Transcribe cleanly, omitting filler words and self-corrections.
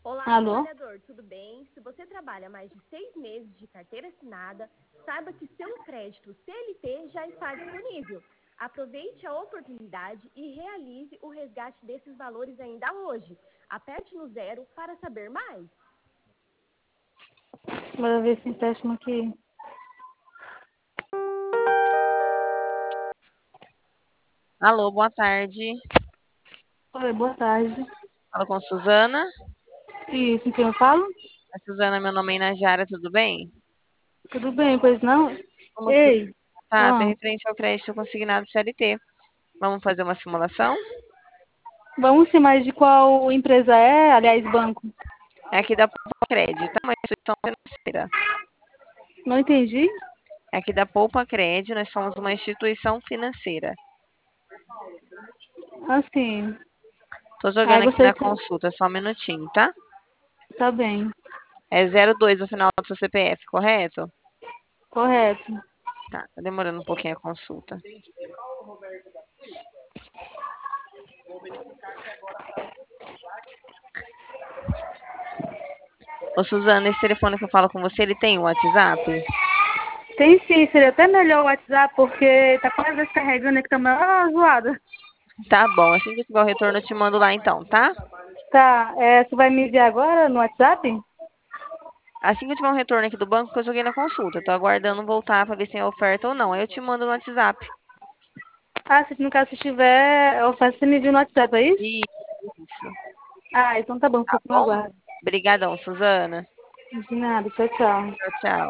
Olá, Alô? trabalhador, tudo bem? Se você trabalha mais de 6 meses de carteira assinada, saiba que seu crédito CLT já está disponível. Aproveite a oportunidade e realize o resgate desses valores ainda hoje. Aperte no zero para saber mais. Bora ver esse empréstimo aqui. Alô, boa tarde. Oi, boa tarde. Falo com Suzana. Isso, em quem eu falo? Suzana, meu nome é Inajara, tudo bem? Tudo bem, pois não? Como que Ei, tá? ah, Referente ao crédito consignado CLT. Vamos fazer uma simulação? vamos sim, mas de qual empresa é? Aliás, banco. É aqui da Poupa Crédito, tá? Uma instituição financeira. Não entendi? É aqui da Poupa Crédito, nós somos uma instituição financeira. Assim, Tô jogando aí aqui você na consulta, só um minutinho, tá? tá bem, É 02 no final do seu CPF, correto? correto. Tá demorando um pouquinho a consulta. Ô, Suzana, esse telefone que eu falo com você, ele tem o WhatsApp? Tem sim, seria até melhor o WhatsApp, porque tá quase descarregando aqui, tá uma zoada. Tá bom, assim que eu tiver o retorno, eu te mando lá então, tá? Tá, você vai me enviar agora no WhatsApp? Assim que eu tiver um retorno aqui do banco, que eu joguei na consulta. Tô aguardando voltar pra ver se tem oferta ou não. Aí eu te mando no WhatsApp. Ah, se no caso se tiver oferta, você me envia no WhatsApp, é isso? Isso. Ah, então tá bom, Tá fico no bom? aguardo. Obrigadão, Suzana. De nada, tchau, tchau. Tchau, tchau.